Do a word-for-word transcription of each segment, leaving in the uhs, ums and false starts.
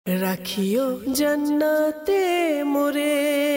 রাখিও জান্নাতে মোরে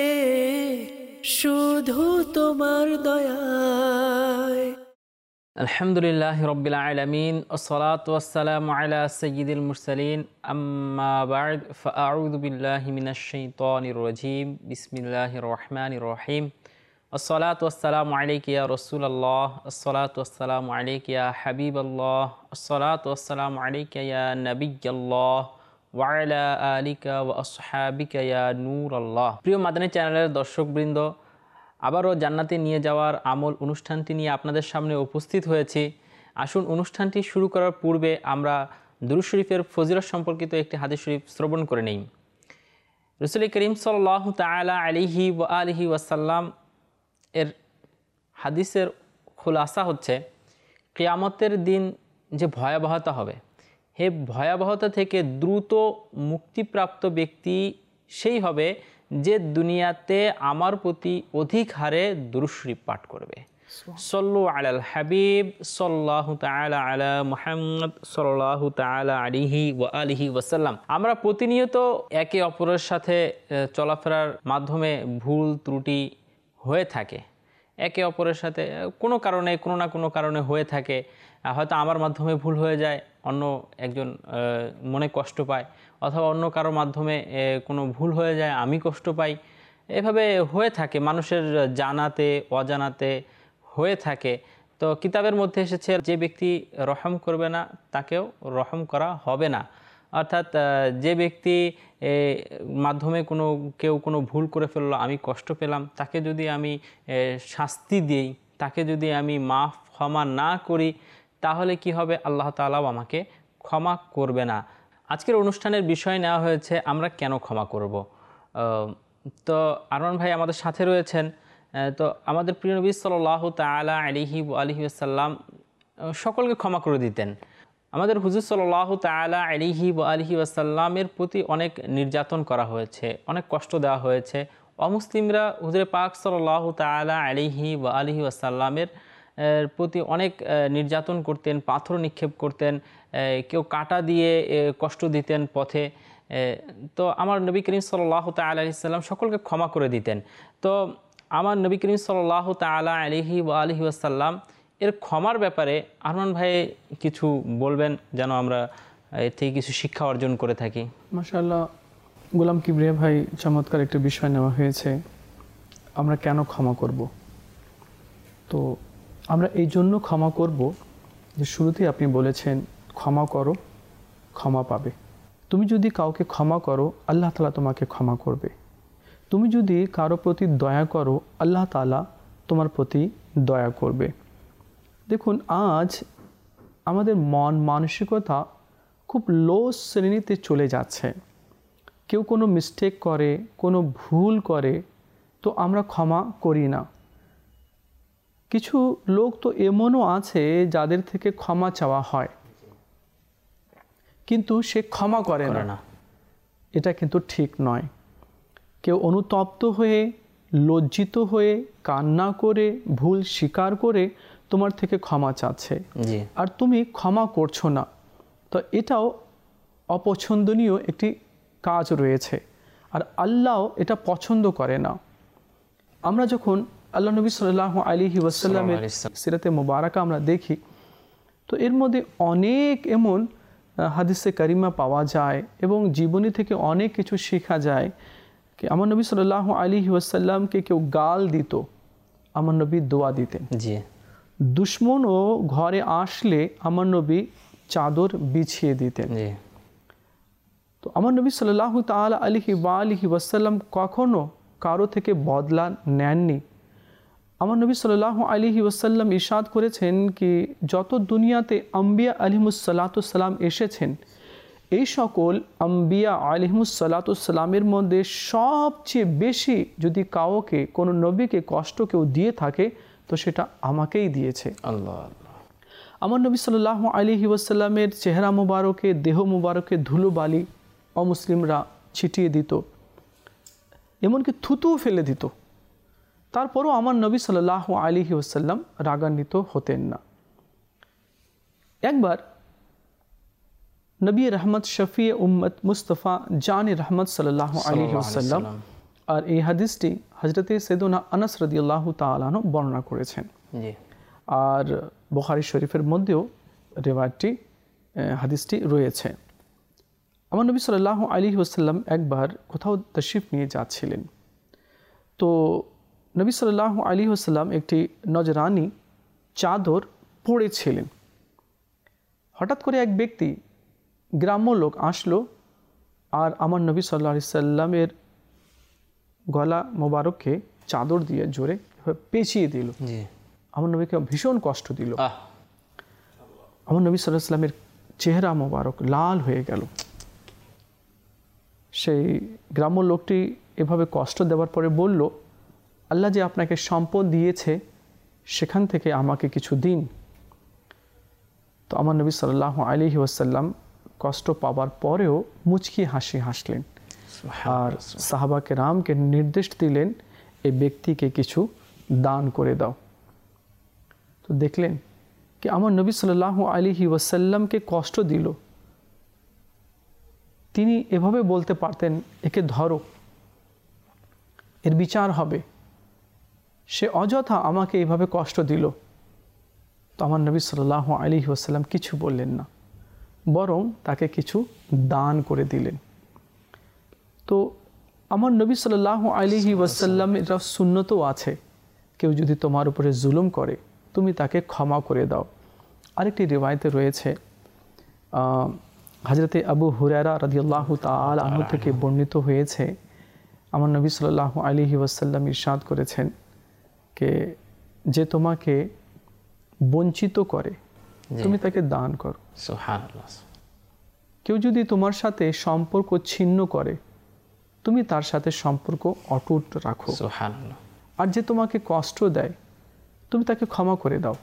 শুধু তোমার দয়ায়। আলহামদুলিল্লাহ রব্বিল আলামিন ওয়াসসালাতু ওয়াসসালামু আলা সাইয়্যিদিল মুরসালিন আম্মা বা'দ ফাআউযু বিল্লাহি মিনাশ শাইতানির রাজীম বিসমিল্লাহির রহমানির রহিম আসসালাতু ওয়াসসালামু আলাইকা ইয়া রাসূলুল্লাহ আসসালাতু ওয়াসসালামু আলাইকা ইয়া হাবিবাল্লাহ আসসালাতু ওয়াসসালামু আলাইকা ইয়া নাবিয়্যাল্লাহ ওয়া আলা আলিকা ওয়া আসহাবিকা ইয়া নূরাল্লাহ। প্রিয় মাদানী চ্যানেলের দর্শকবৃন্দ, আবারও জান্নাতে নিয়ে যাওয়ার আমল অনুষ্ঠানটি নিয়ে আপনাদের সামনে উপস্থিত হয়েছি। আসুন অনুষ্ঠানটি শুরু করার পূর্বে আমরা দুরূদ শরীফের ফজিলত সম্পর্কিত একটি হাদিস শরীফ শ্রবণ করে নেই। রাসূল করিম সাল্লাল্লাহু তাআলা আলাইহি ওয়া আলিহি ওয়াসাল্লাম এর হাদিসের খুলাসা হচ্ছে, কিয়ামতের দিন যে ভয়াবহতা হবে, হে ভয়াবহতা থেকে দ্রুত মুক্তিপ্রাপ্ত ব্যক্তি সেই হবে যে দুনিয়াতে আমার প্রতি অধিক হারে দুরূদ শরীফ পাঠ করবে। সল্লু আলাল হাবিব সাল্লাল্লাহু তাআলা আলা মুহাম্মদ সাল্লাল্লাহু তাআলা আলাইহি ওয়া আলিহি ওয়াসাল্লাম। আমরা প্রতিনিয়ত একে অপরের সাথে চলাফেরার মাধ্যমে ভুল ত্রুটি হয়ে থাকে, একে অপরের সাথে কোনো কারণে কোনো না কোনো কারণে হয়ে থাকে। হয়তো আমার মাধ্যমে ভুল হয়ে যায়, অন্য একজন মনে কষ্ট পায়, অথবা অন্য কারোর মাধ্যমে কোনো ভুল হয়ে যায়, আমি কষ্ট পাই। এভাবে হয়ে থাকে, মানুষের জানাতে অজানাতে হয়ে থাকে। তো কিতাবের মধ্যে এসেছে, যে ব্যক্তি রহম করবে না তাকেও রহম করা হবে না। অর্থাৎ যে ব্যক্তি মাধ্যমে কোনো কেউ কোনো ভুল করে ফেললো, আমি কষ্ট পেলাম, তাকে যদি আমি শাস্তি দিই, তাকে যদি আমি মাফ ক্ষমা না করি, তাহলে কি হবে? আল্লাহ তাআলাও আমাকে ক্ষমা করবে না। আজকের অনুষ্ঠানের বিষয় নেওয়া হয়েছে আমরা কেন ক্ষমা করব। তো আরমান ভাই আমাদের সাথে রয়েছেন। তো আমাদের প্রিয় নবী সাল্লাল্লাহু তাআলা আলাইহি ওয়া আলিহি ওয়াসাল্লাম সকলকে ক্ষমা করে দিতেন। আমাদের হুজুর সাল্লাল্লাহু তাআলা আলাইহি ওয়া আলিহি ওয়াসাল্লামের প্রতি অনেক নির্যাতন করা হয়েছে, অনেক কষ্ট দেওয়া হয়েছে। অমুসলিমরা হুজুরে পাক সাল্লাল্লাহু তাআলা আলাইহি ওয়া আলিহি ওয়াসাল্লামের প্রতি অনেক নির্যাতন করতেন, পাথর নিক্ষেপ করতেন, কেউ কাঁটা দিয়ে কষ্ট দিতেন পথে। তো আমার নবী করিম সাল্লাল্লাহু তাআলা আলাইহি ওয়াসাল্লাম সকলকে ক্ষমা করে দিতেন। তো আমার নবী করিম সাল্লাল্লাহু তাআলা আলাইহি ওয়া আলিহি ওয়াসাল্লাম এর ক্ষমার ব্যাপারে আরমান ভাই কিছু বলবেন, যেন আমরা এর থেকে কিছু শিক্ষা অর্জন করে থাকি। মাশাআল্লাহ, গোলাম কিবরিয়া ভাই চমৎকার একটা বিষয় নেওয়া হয়েছে, আমরা কেন ক্ষমা করব। তো আমরা এই জন্য ক্ষমা করব যে শুরুতেই আপনি বলেছেন ক্ষমা করো ক্ষমা পাবে। তুমি যদি কাউকে ক্ষমা করো, আল্লাহ তাআলা তোমাকে ক্ষমা করবে। তুমি যদি কারো প্রতি দয়া করো, আল্লাহ তাআলা তোমার প্রতি দয়া করবে। দেখুন, আজ আমাদের মন মানসিকতা খুব লো শ্রেণীতে চলে যাচ্ছে। কেউ কোনো মিস্টেক করে, কোনো ভুল করে, তো আমরা ক্ষমা করি না। কিছু লোক তো এমনও আছে যাদের থেকে ক্ষমা চাওয়া হয়, কিন্তু সে ক্ষমা করে না। এটা কিন্তু ঠিক নয়। কেউ অনুতপ্ত হয়ে, লজ্জিত হয়ে, কান্না করে, ভুল স্বীকার করে তোমার থেকে ক্ষমা চাচ্ছে, আর তুমি ক্ষমা করছো না, তো এটাও অপছন্দনীয় একটি কাজ রয়েছে, আর আল্লাহ এটা পছন্দ করে না। আমরা যখন আল্লাহ নবী সাল্লাল্লাহু আলাইহি ওয়াসাল্লামের সিরাতে মুবারাকা আমরা দেখি, তো এর মধ্যে অনেক এমন হাদিসে কারিমা পাওয়া যায় এবং জীবনী থেকে অনেক কিছু শেখা যায়। কি আমার নবী সাল্লাল্লাহু আলাইহি ওয়াসাল্লামকে কেউ গাল দিত, আমার নবী দোয়া দিতেন। জি, দুশমনও ঘরে আসলে আমার নবী চাদর বিছিয়ে দিতেন। জি, তো আমার নবী সাল্লাল্লাহু তাআলা আলাইহি ওয়া আলিহি ওয়াসাল্লাম কখনো কারো থেকে বদলা নেননি। আমার নবী সাল্লাল্লাহু আলাইহি ওয়াসাল্লাম ইরশাদ করেছেন কি, যত দুনিয়াতে আম্বিয়া আলাইহিমুসসালাতুসসালাম এসেছেন, এই সকল আম্বিয়া আলাইহিমুসসালাতুসসালামের মধ্যে সবচেয়ে বেশি যদি কাউকে, কোনো নবীকে কষ্ট কেউ দিয়ে থাকে, তো সেটা আমাকেই দিয়েছে। আল্লাহ আল্লাহ। আমার নবী সাল্লাল্লাহু আলাইহি ওয়াসাল্লামের চেহারা মুবারকে, দেহ মুবারকে ধুলোবালি অমুসলিমরা ছিটিয়ে দিত, এমনকি থুতুও ফেলে দিত। তারপরও আমার নবী সাল্লাল্লাহু আলাইহি ওয়াসাল্লাম রাগান্বিত হতেন না। একবার নবী রহমত শফি উম্মত মুস্তফা জান রহমত সাল্লাল্লাহু আলাইহি ওয়াসাল্লাম। আর এই হাদিসটি হযরতে সাইয়েদুনা আনাস রাদিয়াল্লাহু তাআলা আনহু বর্ণনা করেছেন। জি। আর বুখারী শরীফের মধ্যেও রিওয়ায়াতটি হাদিসটি রয়েছে। আমার নবী সাল্লাল্লাহু আলাইহি ওয়াসাল্লাম একবার কোথাও তাশরিফ নিয়ে যাচ্ছিলেন। তো নবী সাল্লাল্লাহু আলাইহি ওয়াসাল্লাম একটি নজরানি চাদর পরেছিলেন। হঠাৎ করে এক ব্যক্তি গ্রাম্য লোক আসলো আর আমার নবী সাল্লাল্লাহু আলাইহি সাল্লামের গলা মোবারককে চাদর দিয়ে জোরে পেঁচিয়ে দিল। জি। আমার নবীকে ভীষণ কষ্ট দিল। আহ আমার নবী সাল্লাল্লাহু আলাইহি সাল্লামের চেহারা মোবারক লাল হয়ে গেল। সেই গ্রাম্য লোকটি এভাবে কষ্ট দেওয়ার পরে বলল, আল্লাহ যে আপনাকে সম্পদ দিয়েছে সেখান থেকে আমাকে কিছু দিন। তো আমার নবী সাল্লাল্লাহু আলাইহি ওয়াসাল্লাম কষ্ট পাওয়ার পরেও মুচকি হাসি হাসলেন আর সাহাবা কেরামকে নির্দেশ দিলেন এই ব্যক্তিকে কিছু দান করে দাও। তো দেখলেন কি আমার নবী সাল্লাল্লাহু আলাইহি ওয়াসাল্লামকে কষ্ট দিল, তিনি এভাবে বলতে পারতেন একে ধরো, এর বিচার হবে, সে অযথা আমাকে এভাবে কষ্ট দিল। তো আমার নবী সাল্লাল্লাহু আলাইহি ওয়াসাল্লাম কিছু বললেন না, বরং তাকে কিছু দান করে দিলেন। তো আমার নবী সাল্লাল্লাহু আলাইহি ওয়াসাল্লাম এটা সুন্নতও আছে, কেউ যদি তোমার উপরে জুলুম করে তুমি তাকে ক্ষমা করে দাও। আরেকটি রিওয়ায়াতে রয়েছে হযরতে আবু হুরায়রা রাদিয়াল্লাহু তাআলা আনহু থেকে বর্ণিত হয়েছে, আমার নবী সাল্লাল্লাহু আলাইহি ওয়াসাল্লাম ইরশাদ করেছেন যে যে তোমাকে বঞ্চিত করে তুমি তাকে দান করো। সুবহানাল্লাহ। কেউ যদি তোমার সাথে সম্পর্ক ছিন্ন করে তুমি তার সাথে সম্পর্ক অটুট রাখো। সুবহানাল্লাহ। আর যে তোমাকে কষ্ট দেয় তুমি তাকে ক্ষমা করে দাও।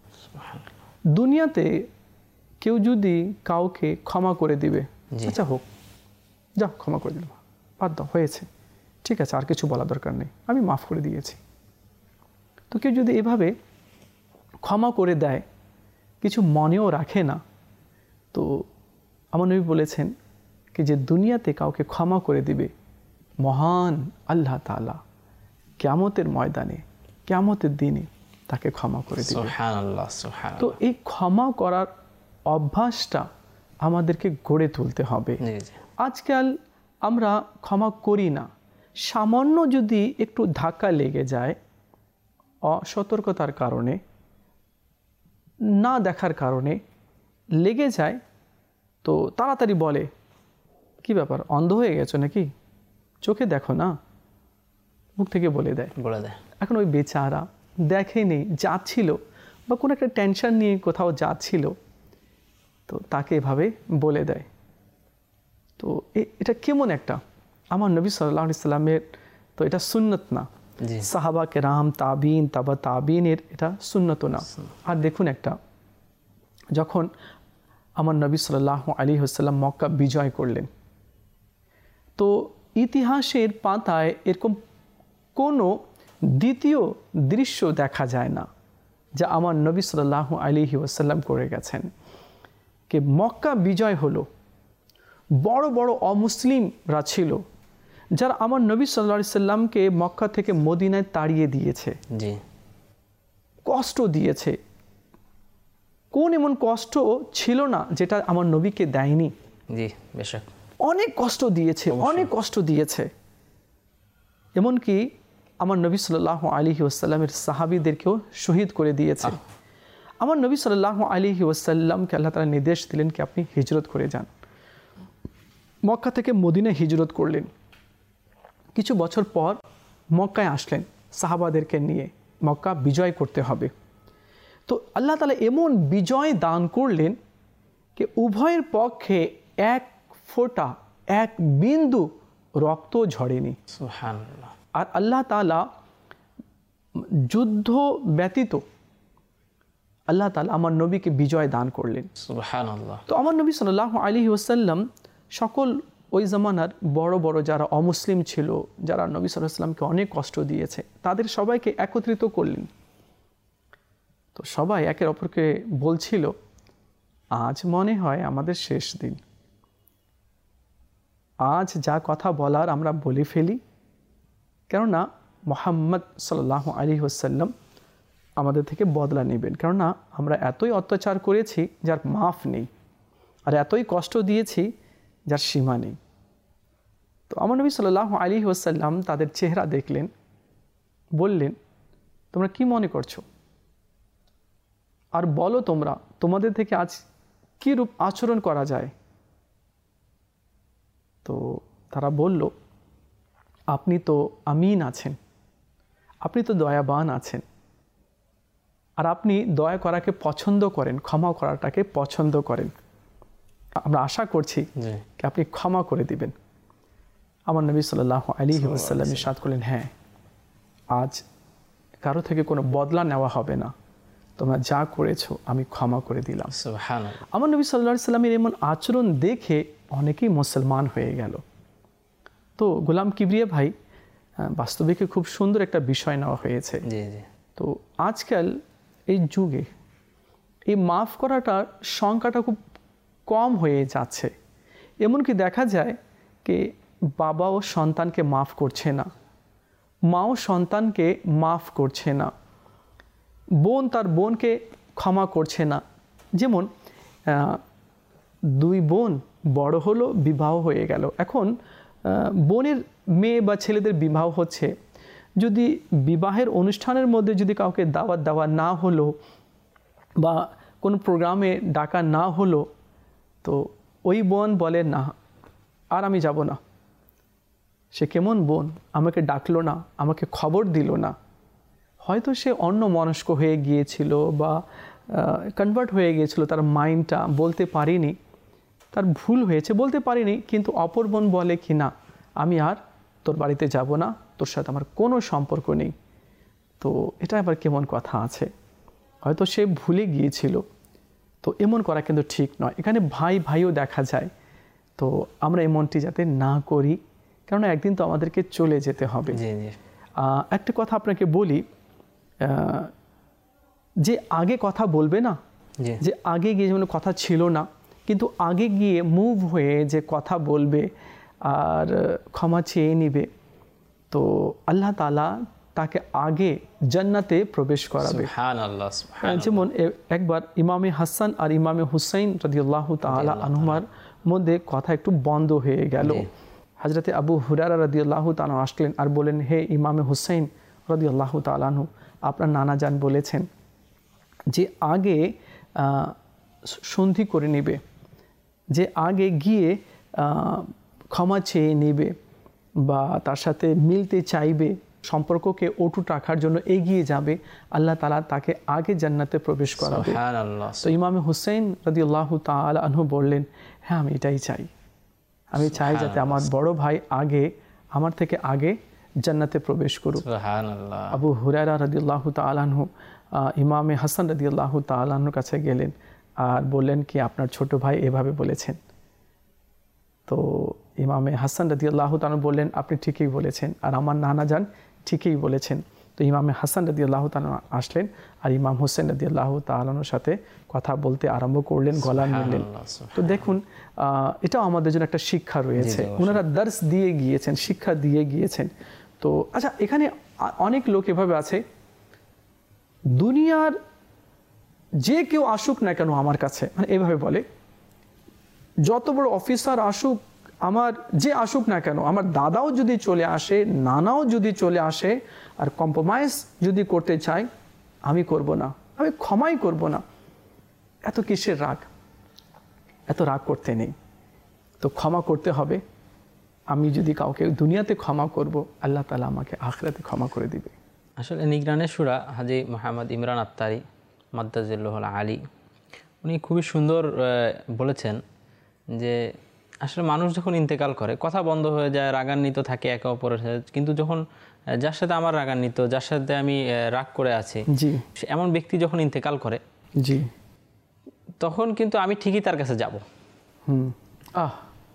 দুনিয়াতে কেউ যদি কাউকে ক্ষমা করে দিবে, আচ্ছা হোক, যাও ক্ষমা করে দিলাম, বাদ দাও, হয়েছে, ঠিক আছে, আর কিছু বলা দরকার নেই, আমি মাফ করে দিয়েছি। তো কেউ যদি এভাবে ক্ষমা করে দেয়, কিছু মনেও রাখে না, তো আমার নবী বলেছেন কি যে দুনিয়াতে কাউকে ক্ষমা করে দিবে মহান আল্লাহ তাআলা কিয়ামতের ময়দানে, কিয়ামতের দিনে তাকে ক্ষমা করে দিবে। সুবহানাল্লাহ, সুবহানাল্লাহ। তো এই ক্ষমা করার অভ্যাসটা আমাদেরকে গড়ে তুলতে হবে। আজকাল আমরা ক্ষমা করি না, সামান্য যদি একটু ধাক্কা লেগে যায়, অসতর্কতার কারণে, না দেখার কারণে লেগে যায়, তো তাড়াতাড়ি বলে কি ব্যাপার, অন্ধ হয়ে গেছো নাকি, চোখে দেখো না, মুখ থেকে বলে দেয় বলে দেয়। এখন ওই বেচারা দেখেনি, যাচ্ছিল বা কোনো একটা টেনশন নিয়ে কোথাও যাচ্ছিল, তো তাকে এভাবে বলে দেয়। তো এটা কেমন একটা, আমার নবী সাল্লাল্লাহু আলাইহি সাল্লামের তো এটা সুন্নত না, সাহাবা কেরাম, তাবিন, তাবা তাবিনের এটা সুন্নত না। আর দেখুন একটা, যখন আমার নবী সাল্লাল্লাহু আলাইহি ওয়াসাল্লাম মক্কা বিজয় করলেন, তো ইতিহাসের পাতায় এরকম কোনো দ্বিতীয় দৃশ্য দেখা যায় না যা আমার নবী সাল্লাল্লাহু আলাইহি ওয়াসাল্লাম করে গেছেন। কে মক্কা বিজয় হলো, বড় বড় অমুসলিমরা ছিল যারা আমার নবী সাল্লাল্লাহু আলাইহি সাল্লামকে মক্কা থেকে মদিনায় তাড়িয়ে দিয়েছে, জি, কষ্ট দিয়েছে। কোন এমন কষ্ট ছিল না যেটা আমার নবীকে দেয়নি? জি, বেশক অনেক কষ্ট দিয়েছে, অনেক কষ্ট দিয়েছে। এমনকি আমার নবী সাল্লাল্লাহু আলাইহি ওয়াসাল্লামের সাহাবীদেরকেও শহীদ করে দিয়েছে। আমার নবী সাল্লাল্লাহু আলাইহি ওয়াসাল্লামকে আল্লাহ তাআলা নির্দেশ দিলেন কি আপনি হিজরত করে যান। মক্কা থেকে মদিনায় হিজরত করলেন। কিছু বছর পর মক্কায় আসলেন সাহাবাদেরকে নিয়ে, মক্কা বিজয় করতে হবে। তো আল্লাহ তাআলা এমন বিজয় দান করলেন যে উভয়ের পক্ষে এক ফোঁটা, এক বিন্দু রক্ত ঝরেনি। সুবহানাল্লাহ। আর আল্লাহ তাআলা যুদ্ধ ব্যতীত আল্লাহ তাআলা আমার নবীকে বিজয় দান করলেন। সুবহানাল্লাহ। তো আমার নবী সাল্লাল্লাহু আলাইহি ওয়াসাল্লাম সকল ওই জামানার বড় বড় যারা অমুসলিম ছিল, যারা নবী সাল্লাল্লাহু আলাইহি ওয়াসাল্লামকে অনেক কষ্ট দিয়েছে, তাদের সবাইকে একত্রিত করলেন। তো সবাই একের অপরকে বলছিল আজ মনে হয় আমাদের শেষ দিন। আজ যা কথা বলার আমরা বলে ফেলি, কেননা মুহাম্মদ সাল্লাল্লাহু আলাইহি ওয়াসাল্লাম আমাদের থেকে বদলা নেবেন। কেননা আমরা এতই অত্যাচার করেছি যার মাফ নেই, আর এতই কষ্ট দিয়েছি যার সীমা নেই। তো আমার নবী সাল্লাল্লাহু আলাইহি ওয়াসাল্লাম তাদের চেহারা দেখলেন, বললেন, তোমরা কি মনে করছো? আর বলো তোমরা তোমাদের থেকে আজ কী রূপ আচরণ করা যায়? তো তারা বলল, আপনি তো আমিন আছেন, আপনি তো দয়াবান আছেন, আর আপনি দয়া করাকে পছন্দ করেন, ক্ষমা করাটাকে পছন্দ করেন। আমরা আশা করছি যে আপনি ক্ষমা করে দিবেন। আমার নবী সাল্লাল্লাহু আলাইহি ওয়াসাল্লাম ইরশাদ করলেন, হ্যাঁ, আজ কারো থেকে কোনো বদলা নেওয়া হবে না, তোমরা যা করেছো আমি ক্ষমা করে দিলাম। সুবহানাল্লাহ। আমার নবী সাল্লাল্লাহু আলাইহি ওয়াসাল্লামের এমন আচরণ দেখে অনেকেই মুসলমান হয়ে গেল। তো গোলাম কিবরিয়া ভাই, বাস্তবে খুব সুন্দর একটা বিষয় নেওয়া হয়েছে। জি জি। তো আজকাল এই যুগে এই মাফ করাটার সংখ্যাটা খুব কম হয়ে যাচ্ছে। এমনকি দেখা যায় কি বাবাও সন্তানকে মাফ করছে না, মাও সন্তানকে মাফ করছে না, বোন তার বোনকে ক্ষমা করছে না। যেমন দুই বোন বড় হলো, বিবাহ হয়ে গেল, এখন বোনের মেয়ে বা ছেলেদের বিবাহ হচ্ছে, যদি বিবাহের অনুষ্ঠানের মধ্যে যদি কাউকে দাওয়াত দেওয়া না হলো বা কোনো প্রোগ্রামে ডাকা না হলো, তো ওই বোন বলে, না আর আমি যাব না। সে কেমন বোন, আমাকে ডাকলো না, আমাকে খবর দিল না। হয়তো সে অন্য মনস্ক হয়ে গিয়েছিল বা কনভার্ট হয়ে গিয়েছিল, তার মাইন্ডটা বলতে পারিনি, তার ভুল হয়েছে, বলতে পারিনি। কিন্তু অপর বোন বলে কি, না আমি আর তোর বাড়িতে যাব না, তোর সাথে আমার কোনো সম্পর্ক নেই। তো এটা আবার কেমন কথা আছে, হয়তো সে ভুলে গিয়েছিল। তো এমন করা কিন্তু ঠিক নয়। এখানে ভাই ভাইও দেখা যায়। তো আমরা এমনটি যাতে না করি, কেননা একদিন তো আমাদেরকে চলে যেতে হবে। একটা কথা আপনাকে বলি, যে আগে কথা বলবে না, যে আগে গিয়ে যেমন কথা ছিল না, কিন্তু আগে গিয়ে মুভ হয়ে যে কথা বলবে আর ক্ষমা চেয়ে নিবে, তো আল্লাহ তাআলা তাকে আগে জান্নাতে প্রবেশ করাবে। সুবহানাল্লাহ, সুবহানাল্লাহ। যেমন একবার ইমামে হাসান আর ইমামে হুসাইন রাদিয়াল্লাহু তাআলা আনহুমার মধ্যে কথা একটু বন্ধ হয়ে গেল। হযরতে আবু হুরায়রা রাদিয়াল্লাহু তাআলা আসলেন আর বলেন, হে ইমামে হুসাইন রাদিয়াল্লাহু তাআলা আনহু, আপনার নানা জান বলেছেন যে আগে সন্ধি করে নেবে, যে আগে গিয়ে ক্ষমা চেয়ে নেবে বা তার সাথে মিলতে চাইবে, সম্পর্ককে অটুট রাখার জন্য এগিয়ে যাবে, আল্লাহ তাআলা তাকে আগে জান্নাতে প্রবেশ করাবে। সুবহানাল্লাহ। তো ইমামে হুসাইন রাদিয়াল্লাহু তাআলা আনহু বললেন, হ্যাঁ আমি এটাই চাই, আমি চাই যাতে আমার বড় ভাই আগে আমার থেকে আগে জান্নাতে প্রবেশ করুক। সুবহানাল্লাহ। আবু হুরায়রা রাদিয়াল্লাহু তাআলা আনহু ইমামে হাসান রাদিয়াল্লাহু তাআলা আনহুর কাছে গেলেন আর বললেন কি, আপনার ছোট ভাই এভাবে বলেছেন। তো ইমামে হাসান রাদিয়াল্লাহু তাআলা বললেন, আপনি ঠিকই বলেছেন, আর আমার নানা জান ঠিকই বলেছেন। তো ইমামে হাসান রাদিয়াল্লাহু তাআলা আসলেন আর ইমাম হোসেন রাদিয়াল্লাহু তাআলার সাথে কথা বলতে আরম্ভ করলেন, গলা মিললেন। তো দেখুন, এটাও আমাদের জন্য একটা শিক্ষা রয়েছে। ওনারা দর্স দিয়ে গিয়েছেন, শিক্ষা দিয়ে গিয়েছেন। তো আচ্ছা, এখানে অনেক লোক এভাবে আছে, দুনিয়ার যে কেউ আসুক না কেন আমার কাছে, মানে এভাবে বলে, যত বড় অফিসার আসুক, আমার যে আসুক না কেন, আমার দাদাও যদি চলে আসে, নানাও যদি চলে আসে, আর কম্প্রোমাইজ যদি করতে চাই, আমি করব না, আমি ক্ষমাই করব না। এত কিসের রাগ? এত রাগ করতে নেই, তো ক্ষমা করতে হবে। আমি যদি কাউকে দুনিয়াতে ক্ষমা করব, আল্লাহ তাআলা আমাকে আখিরাতে ক্ষমা করে দিবে। আসলে নিগরানের সূরা হাজী মোহাম্মদ ইমরান আত্তারি মাদ্দাজিল্লাহুল আলী, উনি খুবই সুন্দর বলেছেন যে আসলে মানুষ যখন ইন্তেকাল করে, কথা বন্ধ হয়ে যায়, রাগান্বিত থাকে একে অপরের সাথে, কিন্তু যখন যার সাথে আমার রাগান্বিত, যার সাথে আমি রাগ করে আছি, জি, এমন ব্যক্তি যখন ইন্তেকাল করে, জি, তখন কিন্তু আমি ঠিকই তার কাছে যাব। হুম আহ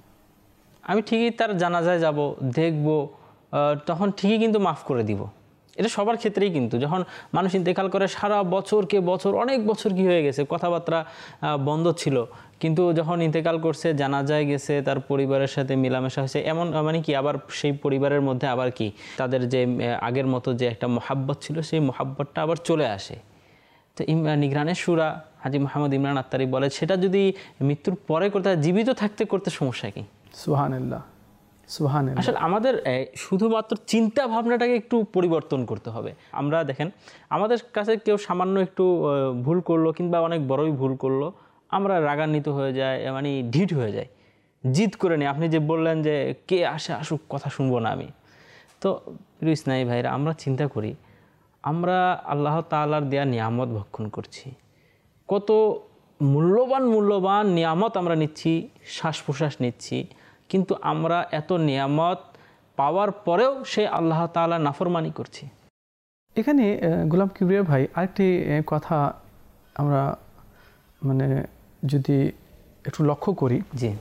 আমি ঠিকই তার জানাজায় যাব, দেখব, তখন ঠিকই কিন্তু মাফ করে দিব। এটা সবার ক্ষেত্রেই, কিন্তু যখন মানুষ ইন্তেকাল করে সারা বছরকে বছর অনেক বছর কি হয়ে গেছে, কথাবার্তা বন্ধ ছিল, কিন্তু যখন ইন্তেকাল করছে, জানাজায় গেছে, তার পরিবারের সাথে মেলামেশা হয়েছে, এমন মানে কি আবার সেই পরিবারের মধ্যে আবার কি তাদের যে আগের মতো যে একটা মহাব্বত ছিল, সেই মহাব্বতটা আবার চলে আসে। তো নিগরানের সুরা হাজী মোহাম্মদ ইমরান আত্তারি বলে, সেটা যদি মৃত্যুর পরে করতে হয়, জীবিত থাকতে করতে সমস্যা কি? সুবহানাল্লাহ, সুবহানাল্লাহ। আসলে আমাদের শুধুমাত্র চিন্তা ভাবনাটাকে একটু পরিবর্তন করতে হবে। আমরা দেখেন, আমাদের কাছে কেউ সামান্য একটু ভুল করলো কিংবা অনেক বড়ই ভুল করলো, আমরা রাগান্বিত হয়ে যায়, মানে ঢিঠ হয়ে যায়, জিদ করে নিই। আপনি যে বললেন যে কে আসে আসুক, কথা শুনবো না আমি। তো প্রিয় ইসলামী ভাইরা, আমরা চিন্তা করি, আমরা আল্লাহ তাআলার দেয়া নিয়ামত ভক্ষণ করছি, কত মূল্যবান মূল্যবান নিয়ামত আমরা নিচ্ছি, শ্বাস প্রশ্বাস নিচ্ছি, কিন্তু আমরা এত নিয়ামত পাওয়ার পরেও সে আল্লাহ তাআলা নাফরমানি করছি। এখানে গোলাম কিবরিয়া ভাই আরেকটি কথা আমরা মানে যদি একটু লক্ষ্য করি, জি,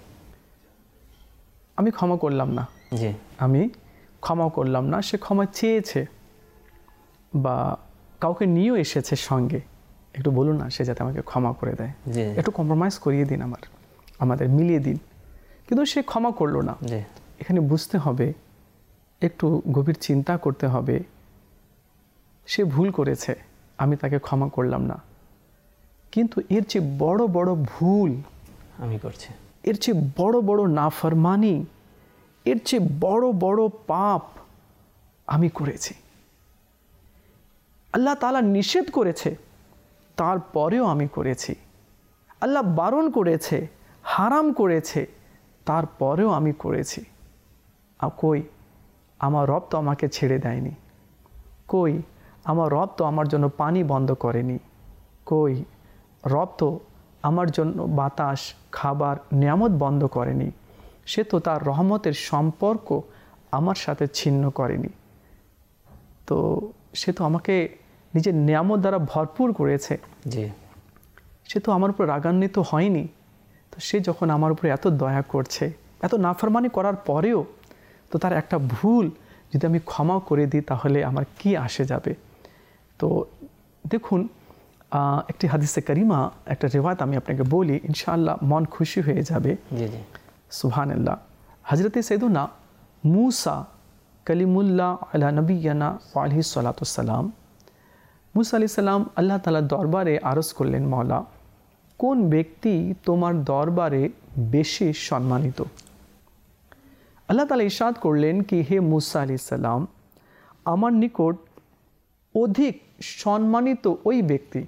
আমি ক্ষমা করলাম না, জি, আমি ক্ষমা করলাম না, সে ক্ষমা চেয়েছে বা কাউকে নিয়েও এসেছে সঙ্গে, একটু বলুন না সে যাতে আমাকে ক্ষমা করে দেয়, একটু কম্প্রোমাইজ করিয়ে দিন, আমার আমাদের মিলিয়ে দিন, কিন্তু সে ক্ষমা করলো না। এখানে বুঝতে হবে, একটু গভীর চিন্তা করতে হবে, সে ভুল করেছে, আমি তাকে ক্ষমা করলাম না, কিন্তু এর চেয়ে বড় বড় ভুল আমি করছি, এর চেয়ে বড় বড় নাফরমানি, এর চেয়ে বড় বড় পাপ আমি করেছি। আল্লাহ তাআলা নিষেধ করেছে, তারপরেও আমি করেছি। আল্লাহ বারণ করেছে, হারাম করেছে, তারপরেও আমি করেছি। আর কই আমার রব তো আমাকে ছেড়ে দেয়নি, কই আমার রব তো আমার জন্য পানি বন্ধ করেনি, কই রব তো আমার জন্য বাতাস, খাবার, নিয়ামত বন্ধ করেনি, সে তো তার রহমতের সম্পর্ক আমার সাথে ছিন্ন করেনি। তো সে তো আমাকে নিজের নিয়ামত দ্বারা ভরপুর করেছে, জি, সে তো আমার উপর রাগান্বিত হয়নি। তো সে যখন আমার উপরে এত দয়া করছে, এত নাফরমানি করার পরেও তো তার একটা ভুল যদি আমি ক্ষমা করে দিই, তাহলে আমার কি আসে যাবে? তো দেখুন, একটি হাদিসে কারিমা, একটা রিওয়ায়াত আমি আপনাকে বলি, ইনশাআল্লাহ মন খুশি হয়ে যাবে। জি, জি, সুবহানাল্লাহ। হযরতে সাইয়্যিদুনা মূসা কালিমুল্লাহ আলা নবিয়্যিনা ওয়া আলাইহিস সালাতু ওয়াস সালাম, মূসা আলাইহিস সালাম আল্লাহ তাআলার দরবারে আরজ করলেন, মওলা, কোন ব্যক্তি তোমার দরবারে বেশি সম্মানিত? আল্লাহ তাআলা ইরশাদ করলেন কি, হে মূসা আলাইহিস সালাম, আমার নিকট অধিক সম্মানিত ওই ব্যক্তি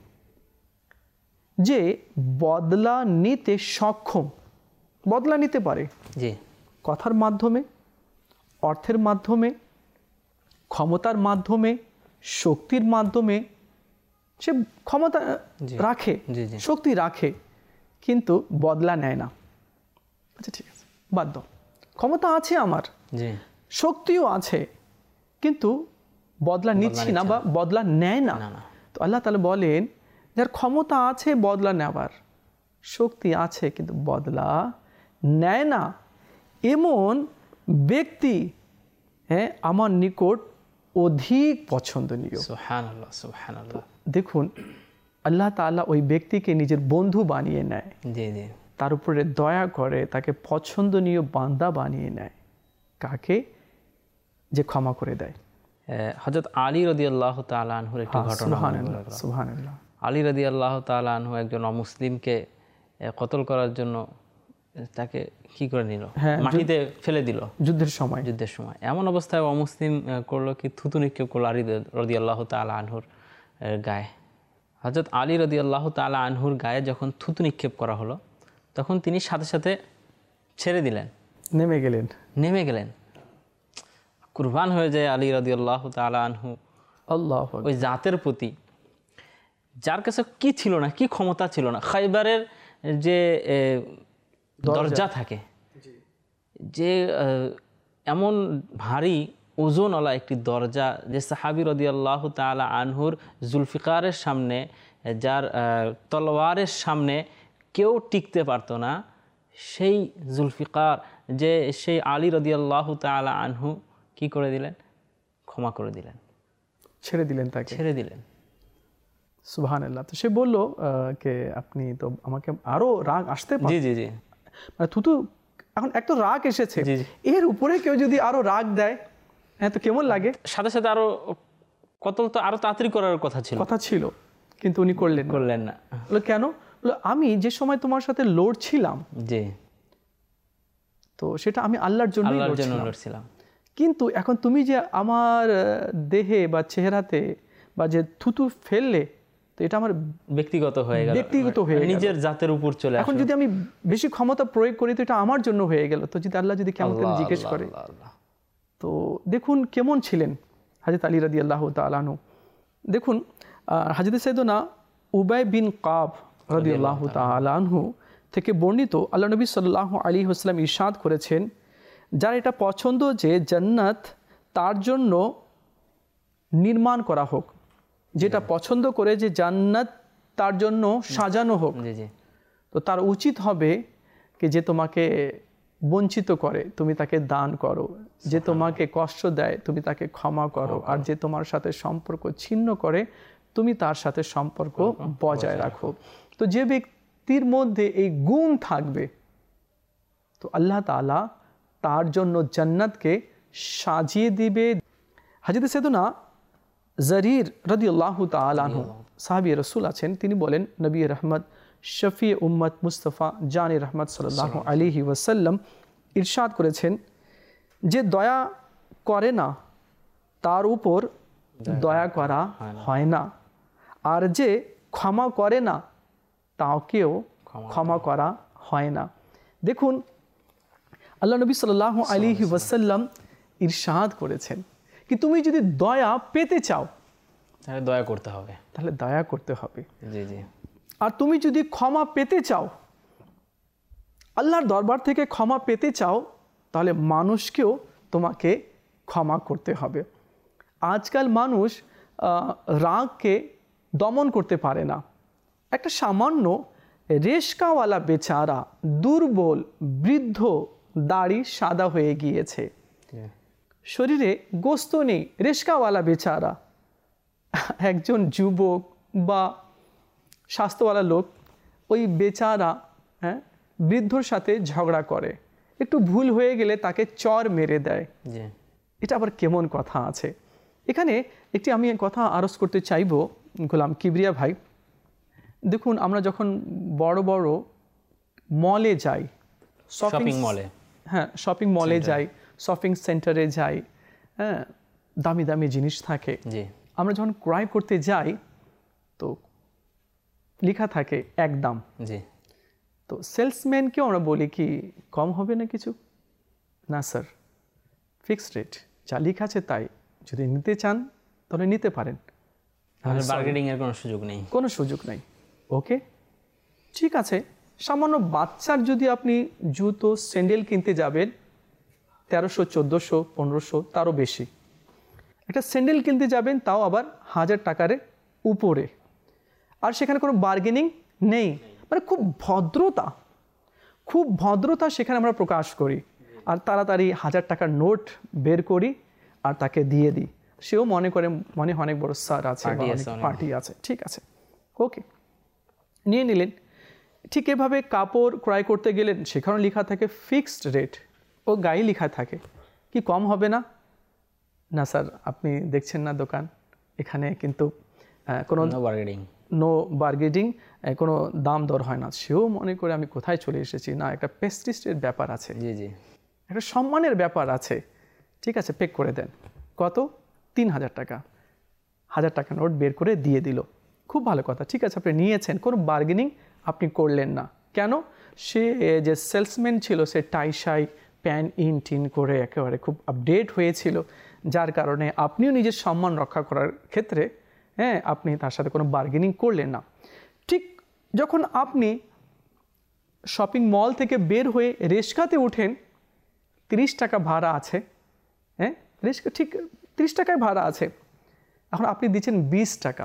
যে বদলা নিতে সক্ষম, বদলা নিতে পারে, জি, কথার মাধ্যমে, অর্থের মাধ্যমে, ক্ষমতার মাধ্যমে, শক্তির মাধ্যমে। সে ক্ষমতা রাখে, শক্তি রাখে, কিন্তু বদলা নেয় না। আচ্ছা ঠিক আছে, বাদ দাও, ক্ষমতা আছে আমার, শক্তিও আছে, কিন্তু বদলা নিচ্ছি না বা বদলা নেয় না। তো আল্লাহ তাআলা বলেন, যার ক্ষমতা আছে বদলা নেওয়ার, শক্তি আছে কিন্তু বদলা নেয় না, এমন ব্যক্তি হ্যাঁ আমার নিকট অধিক পছন্দনীয়। সুবহানাল্লাহ, সুবহানাল্লাহ। দেখুন, আল্লাহ তাআলা ওই ব্যক্তিকে নিজের বন্ধু বানিয়ে নেয়, জি, জি, তার উপরে দয়া করে, তাকে পছন্দনীয় বান্দা বানিয়ে নেয়। কাকে? যে ক্ষমা করে দেয়। হযরত আলী রাদিয়াল্লাহু তাআলা আনহুর একটি ঘটনা। সুবহানাল্লাহ। আলী রাদিয়াল্লাহু তাআলা আনহু একজন অমুসলিমকে কতল করার জন্য তাকে কি করে নিল, মাটিতে ফেলে দিল যুদ্ধের সময়। যুদ্ধের সময় এমন অবস্থায় অমুসলিম করলো কি, থুতু নিক্ষেপ করলো আলী রাদিয়াল্লাহু তাআলা আনহুর গায়ে। হযরত আলী রাদিয়াল্লাহু তাআলা আনহুর গায়ে যখন থুতু নিক্ষেপ করা হলো, তখন তিনি সাথে সাথে ছেড়ে দিলেন, নেমে গেলেন নেমে গেলেন কুরবান হয়ে যায় আলী রাদিয়াল্লাহু তাআলা আনহু আল্লাহ ওই জাতের প্রতি, যার কাছে কি ছিল না, কি ক্ষমতা ছিল না। খাইবারের যে দরজা থাকে, যে এমন ভারী ওজনওয়ালা একটি দরজা, যে সাহাবী রাদিয়াল্লাহু তাআলা আনহুর জুলফিকারের সামনে, যার তলোয়ারের সামনে কেউ টিকতে পারতো না, সেই জুলফিকার, যে সেই আলী রাদিয়াল্লাহু তাআলা আনহু কি করে দিলেন? ক্ষমা করে দিলেন। ছেড়ে দিলেন তাকে, ছেড়ে দিলেন। সুবহানাল্লাহ। তো সে বলল কে আপনি তো আমাকে আরো রাগ আসতে পারে, জি জি জি, মানে থুতু এখন এক তো রাগ এসেছে, জি, জি। এর উপরে কেউ যদি আরো রাগ দেয়, হ্যাঁ তো কেমন লাগে। সাথে সাথে আরো কতল তো আরো তাড়াতাড়ি করার কথা ছিল, কথা ছিল, কিন্তু উনি করলেন না। করলেন না। বললো কেন? বললো আমি যে সময় তোমার সাথে লড়ছিলাম, জি, তো সেটা আমি আল্লাহর জন্য আল্লাহর জন্য লড়ছিলাম, কিন্তু এখন তুমি যে আমার দেহে বা চেহারাতে বা যে থুতু ফেললে, তো এটা আমার ব্যক্তিগত হয়ে গেল, ব্যক্তিগত হয়ে গেল, নিজের জাতের উপর চলে আসলো। এখন যদি আমি বেশি ক্ষমতা প্রয়োগ করি তো এটা আমার জন্য হয়ে গেল। তো যদি আল্লাহ যদি কেমন কেমন জিজ্ঞেস করে, তো দেখুন কেমন ছিলেন হযরত আলী রাদিয়াল্লাহু তাআলা আনহু। দেখুন হযরত সাইয়েদনা উবাই বিন কাব রাদিয়াল্লাহু তাআলা আনহু থেকে বর্ণিত, আল্লাহ নবী সাল্লাল্লাহু আলাইহি ওয়াসাল্লাম ইরশাদ করেছেন, যার এটা পছন্দ যে জান্নাত তার জন্য নির্মাণ করা হোক, যেটা পছন্দ করে যে জান্নাত তার জন্য সাজানো হোক, জি জি, তো তার উচিত হবে কি যে তোমাকে বঞ্চিত করে তুমি তাকে দান করো, যে তোমাকে কষ্ট দেয় তুমি তাকে ক্ষমা করো, আর যে তোমার সাথে সম্পর্ক ছিন্ন করে তুমি তার সাথে সম্পর্ক বজায় রাখো। তো যে ব্যক্তির মধ্যে এই গুণ থাকবে, তো আল্লাহ তাআলা তার জন্য জান্নাতকে সাজিয়ে দিবে। হযরত সাইয়েদনা জারির রাদিয়াল্লাহু তাআলা আনহু সাহাবী রাসূল আছেন, তিনি বলেন নবী রহমত শফি উম্মত মুস্তাফা জানে রহমত সাল্লাল্লাহু আলাইহি ওয়াসাল্লাম ইরশাদ করেছেন, যে দয়া করে না তার উপর দয়া করা হয় না, আর যে ক্ষমা করে না তাকেও ক্ষমা করা হয় না। দেখুন আল্লাহ নবী সাল্লাল্লাহু আলাইহি ওয়াসাল্লাম ইরশাদ করেছেন কি তুমি যদি দয়া পেতে চাও তাহলে দয়া করতে হবে, তাহলে দয়া করতে হবে। জি জি, আর তুমি যদি ক্ষমা পেতে চাও, আল্লাহর দরবার থেকে ক্ষমা পেতে চাও, তাহলে মানুষকেও তোমাকে ক্ষমা করতে হবে। আজকাল মানুষ রাগকে দমন করতে পারে না। একটা সামান্য রেশকাওয়ালা বেচারা, দুর্বল বৃদ্ধ, দাড়ি সাদা হয়ে গিয়েছে, শরীরে গোস্ত নেই, রেশকাওয়ালা বেচারা, একজন যুবক বা স্বাস্থ্যওয়ালা লোক ওই বেচারা হ্যাঁ বৃদ্ধর সাথে ঝগড়া করে, একটু ভুল হয়ে গেলে তাকে চর মেরে দেয়, এটা আবার কেমন কথা আছে। এখানে একটি আমি কথা আরজ করতে চাইব গোলাম কিবরিয়া ভাই। দেখুন আমরা যখন বড় বড় মলে যাই, শপিং মলে, হ্যাঁ শপিং মলে যাই, শপিং সেন্টারে যাই, হ্যাঁ দামি দামি জিনিস থাকে, আমরা যখন ক্রয় করতে যাই তো লেখা থাকে এক দাম, জি, তো সেলসম্যানকেও আমরা বলি কি কম হবে না কিছু, না স্যার ফিক্সড রেট, যা লেখা আছে তাই, যদি নিতে চান তাহলে নিতে পারেন, বার্গেনিং এর কোনো সুযোগ নেই, কোনো সুযোগ নেই। ওকে ঠিক আছে, সামান্য বাচ্চার যদি আপনি জুতো স্যান্ডেল কিনতে যাবেন তেরোশো চোদ্দোশো পনেরোশো তারও বেশি, একটা স্যান্ডেল কিনতে যাবেন তাও আবার হাজার টাকার উপরে, আর সেখানে কোনো বার্গেনিং নেই, মানে খুব ভদ্রতা, খুব ভদ্রতা সেখানে আমরা প্রকাশ করি, আর তাড়াতাড়ি হাজার টাকার নোট বের করি আর তাকে দিয়ে দিই, সেও মনে করে মনে অনেক বড় স্যার আছে, পার্টি আছে, ঠিক আছে ওকে নিয়ে নিলেন। ঠিক এভাবে কাপড় ক্রয় করতে গেলেন, সেখানে লেখা থাকে ফিক্সড রেট, ও গায়ে লেখা থাকে কি কম হবে না, না স্যার আপনি দেখছেন না দোকান, এখানে কিন্তু কোনো বার্গেনিং নো বার্গেনিং, কোনো দাম দর হয় না, সেও মনে করে আমি কোথায় চলে এসেছি, না একটা প্রেস্টিজের ব্যাপার আছে, জি জি একটা সম্মানের ব্যাপার আছে, ঠিক আছে পেক করে দেন, কত তিন হাজার টাকা, হাজার টাকা নোট বের করে দিয়ে দিল, খুব ভালো কথা, ঠিক আছে আপনি নিয়েছেন, কোনো বার্গেনিং আপনি করলেন না, কেন সে যে সেলসম্যান ছিল সে টাই শাই প্যান ইন টিন করে একেবারে খুব আপডেট হয়েছিল, যার কারণে আপনিও নিজের সম্মান রক্ষা করার ক্ষেত্রে হ্যাঁ আপনি তার সাথে কোনো বার্গেনিং করলেন না। ঠিক যখন আপনি শপিং মল থেকে বের হয়ে রিক্সাতে উঠেন, তিরিশ টাকা ভাড়া আছে, হ্যাঁ রিক্সা ঠিক তিরিশ টাকায় ভাড়া আছে, এখন আপনি দিচ্ছেন বিশ টাকা,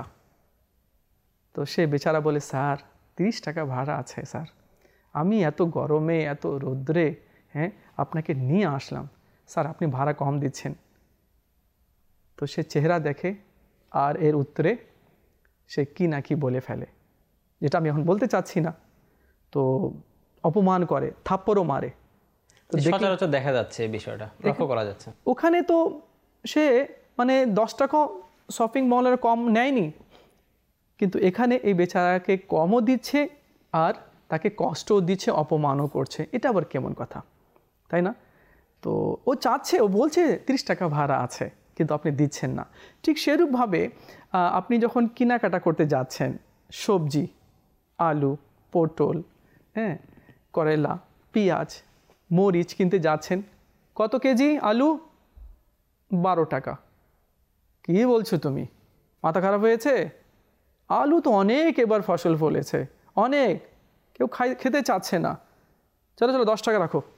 তো সে বেচারা বলে স্যার তিরিশ টাকা ভাড়া আছে স্যার, আমি এত গরমে এত রৌদ্রে হ্যাঁ আপনাকে নিয়ে আসলাম, স্যার আপনি ভাড়া কম দিচ্ছেন। তো সে চেহারা দেখে আর এর উত্তরে সে কি না কি বলে ফেলে, যেটা আমি এখন বলতে চাচ্ছি না। তো অপমান করে, থাপ্পড়ও মারে। তো সচরাচর দেখা যাচ্ছে এই বিষয়টা, লক্ষ্য করা যাচ্ছে। ওখানে তো সে মানে দশ টাকা শপিং মলের কম নেয়নি, কিন্তু এখানে এই বেচারাকে কমও দিচ্ছে আর তাকে কষ্টও দিচ্ছে, অপমানও করছে। এটা আবার কেমন কথা, তাই না? তো ও চাচ্ছে, ও বলছে তিরিশ টাকা ভাড়া আছে, কিন্তু আপনি দিচ্ছেন না। ঠিক সেরূপভাবে আপনি যখন কেনাকাটা করতে যাচ্ছেন, সবজি, আলু, পটল, হ্যাঁ, করেলা, পেঁয়াজ, মরিচ কিনতে যাচ্ছেন, কত কেজি আলু? বারো টাকা। কী বলছো তুমি, মাথা খারাপ হয়েছে? আলু তো অনেক এবার ফসল ফলেছে, অনেক, কেউ খাই খেতে চাচ্ছে না, চলো চলো দশ টাকা রাখো।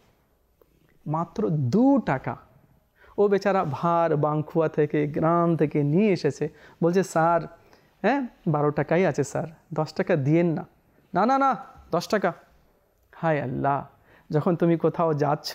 মাত্র দু টাকা। ও বেচারা ভার বাংখুয়া থেকে, গ্রাম থেকে নিয়ে এসেছে, বলছে স্যার হ্যাঁ বারো টাকাই আছে স্যার, দশ টাকা দিয়েন না। না না না দশ টাকা। হায় আল্লাহ, যখন তুমি কোথাও যাচ্ছ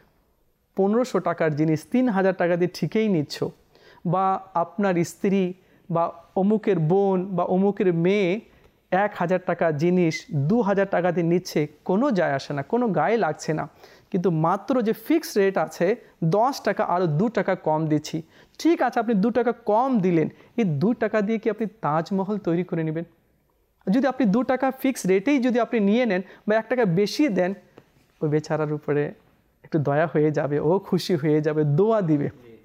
পনেরোশো টাকার জিনিস তিন হাজার টাকা দিয়ে ঠিকই নিচ্ছ, বা আপনার স্ত্রী বা অমুকের বোন বা অমুকের মেয়ে এক হাজার টাকার জিনিস দু হাজার টাকা দিয়ে নিচ্ছে, কোনো যায় আসে না, কোনো গায়ে লাগছে না, কিন্তু মাত্র যে ফিক্সড রেট আছে দশ টাকা আরও দু টাকা কম দিচ্ছি। ঠিক আছে, আপনি দু টাকা কম দিলেন, এই দু টাকা দিয়ে কি আপনি তাজমহল তৈরি করে নেবেন? যদি আপনি দু টাকা ফিক্সড রেটেই যদি আপনি নিয়ে নেন বা এক টাকা বেশি দেন, ওই বেচারার উপরে একটু দয়া হয়ে যাবে, ও খুশি হয়ে যাবে, দোয়া দিবে।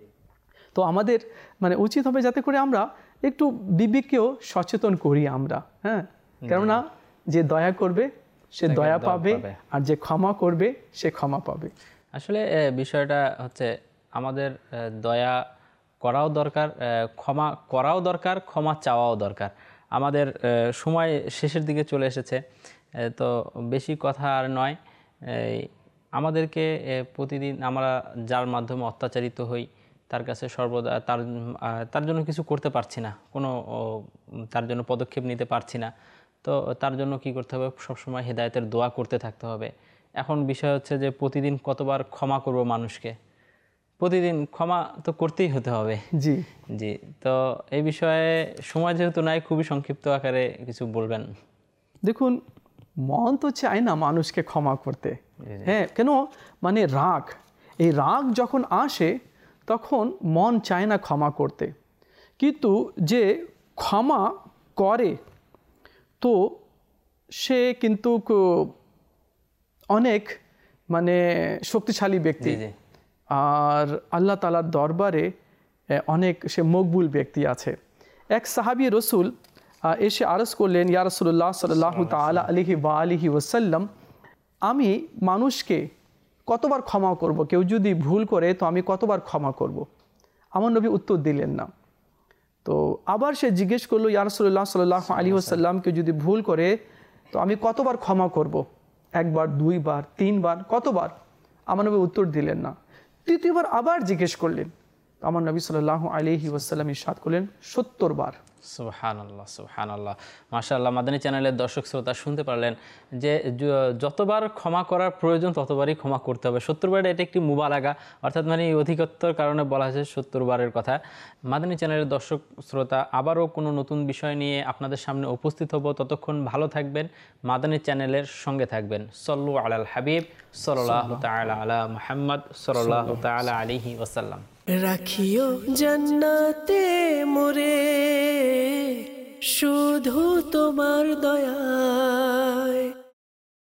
তো আমাদের মানে উচিত হবে যাতে করে আমরা একটু বিবেককেও সচেতন করি আমরা, হ্যাঁ, কেননা যে দয়া করবে সে দয়া পাবে, আর যে ক্ষমা করবে সে ক্ষমা পাবে। আসলে বিষয়টা হচ্ছে আমাদের দয়া করাও দরকার, ক্ষমা করাও দরকার, ক্ষমা চাওয়াও দরকার। আমাদের সময় শেষের দিকে চলে এসেছে, তো বেশি কথা আর নয়। আমাদেরকে প্রতিদিন আমরা যার মাধ্যমে অত্যাচারিত হই তার কাছে সর্বদা তার তার জন্য কিছু করতে পারছি না, কোনো তার জন্য পদক্ষেপ নিতে পারছি না, তো তার জন্য কি করতে হবে? সবসময় হেদায়েতের দোয়া করতে থাকতে হবে। এখন বিষয় হচ্ছে যে প্রতিদিন কতবার ক্ষমা করব মানুষকে, প্রতিদিন ক্ষমা তো করতেই হতে হবে। জি জি তো এই বিষয়ে সময় যেহেতু নাই, খুবই সংক্ষিপ্ত আকারে কিছু বলবেন। দেখুন, মন তো চায় না মানুষকে ক্ষমা করতে, হ্যাঁ, কেন মানে রাগ, এই রাগ যখন আসে তখন মন চায় না ক্ষমা করতে, কিন্তু যে ক্ষমা করে তো সে কিন্তু অনেক মানে শক্তিশালী ব্যক্তি, আর আল্লাহ তাআলার দরবারে অনেক সে মকবুল ব্যক্তি আছে। এক সাহাবী রসুল এসে আরজ করলেন, ইয়া রাসূলুল্লাহ সাল্লাল্লাহু তাআলা আলাইহি ওয়া আলিহি ওয়াসাল্লাম, আমি মানুষকে কতবার ক্ষমা করব? কেউ যদি ভুল করে তো আমি কতবার ক্ষমা করব? আমার নবী উত্তর দিলেন না। তো আবার সে জিজ্ঞেস করলো, ইয়া রাসূলুল্লাহ সাল্লাল্লাহু আলাইহি ওয়াসাল্লাম, কেউ যদি ভুল করে তো আমি কতবার ক্ষমা করব? একবার, দুইবার, তিনবার, কতবার? আমার নবী উত্তর দিলেন না। তৃতীয়বার আবার জিজ্ঞেস করলেন, আমার নবী সাল্লাল্লাহু আলাইহি ওয়াসাল্লাম ইরশাদ করলেন, সত্তর বার। সুবহানাল্লাহ, সুবহানাল্লাহ, মাশাআল্লাহ। মাদানী চ্যানেলের দর্শক শ্রোতা শুনতে পারলেন যে যতবার ক্ষমা করার প্রয়োজন ততবারই ক্ষমা করতে হবে। সত্তর বার এটা একটি মুবালাগা, অর্থাৎ মানে অধিকত্বর কারণে বলা হয়েছে সত্তর বারের কথা। মাদানী চ্যানেলের দর্শক শ্রোতা, আবারও কোনো নতুন বিষয় নিয়ে আপনাদের সামনে উপস্থিত হব। ততক্ষণ ভালো থাকবেন, মাদানী চ্যানেলের সঙ্গে থাকবেন। সল্লু আলাল হাবিব সাল্লাল্লাহু তাআলা আলা মুহাম্মদ সাল্লাল্লাহু তাআলা আলাইহি ওয়াসাল্লাম। রাখিও জান্নাতে মোরে শুধু তোমার দয়ায়।